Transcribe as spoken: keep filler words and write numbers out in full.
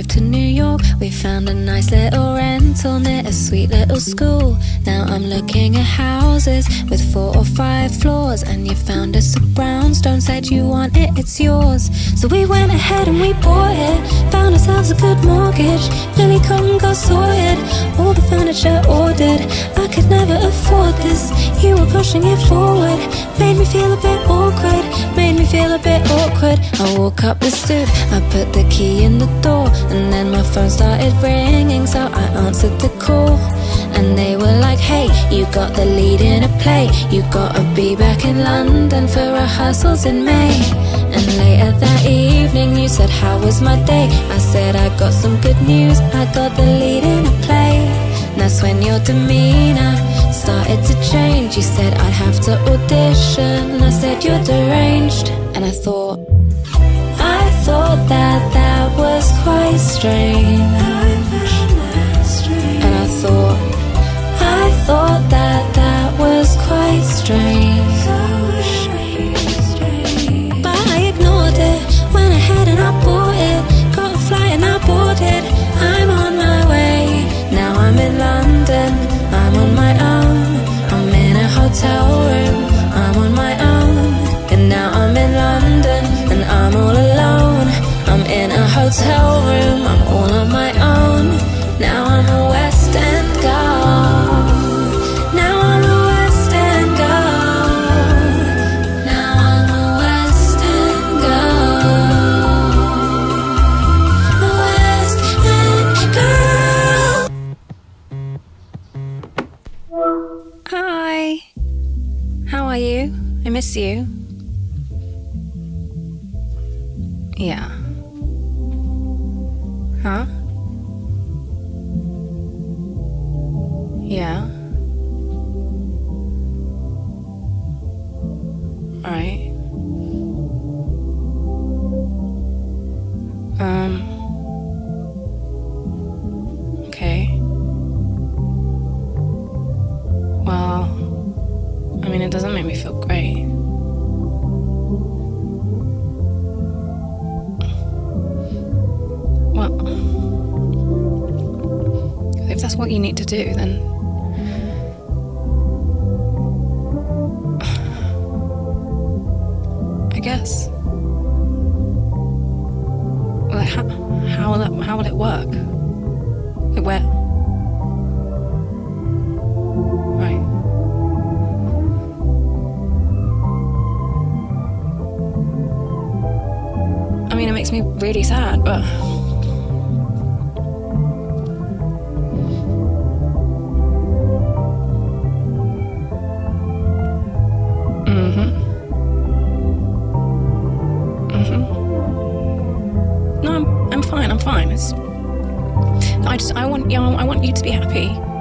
moved to New York. We found a nice little rental near a sweet little school. Now I'm looking at houses with four or five floors, and you found us a brownstone, said you want it, it's yours. So we went ahead and we bought it, found ourselves a good mortgage. Lily Cotton got sorted, all the furniture ordered. I could never afford this, you were pushing it forward. Made me feel a bit awkward, made me feel a bit awkward. I walk up the stoop, I put the key in the door, and then my phone started ringing, so I answered the call. And they were like, hey, you got the lead in a play, you gotta be back in London for rehearsals in May. And later that evening you said, how was my day? I said, I got some good news, I got the lead in a play. And that's when your demeanor started to change. You said I'd have to audition, I said you're deranged. And I thought, I thought that that was quite strange. And I thought, I thought that that was quite strange. But I ignored it, went ahead and I bought it, got a flight and I boarded. I'm on my way, now I'm in London, I'm on my own. I'm in a hotel room, I'm on my own. And now I'm in London and I'm all alone. I'm in a hotel room, I'm all on my own. Now I'm a West End girl, now I'm a West End girl, now I'm a West End girl, a West End girl. Hi, how are you? I miss you. Yeah. Huh? Yeah. Alright. Um. Okay. Well, I mean, it doesn't make me feel great. Well, if that's what you need to do, then I guess. Well, how, how will it, how will it work? Like where? Right. I mean, it makes me really sad, but no, I'm, I'm fine, I'm fine. It's, I just, I want, you know, I want you to be happy.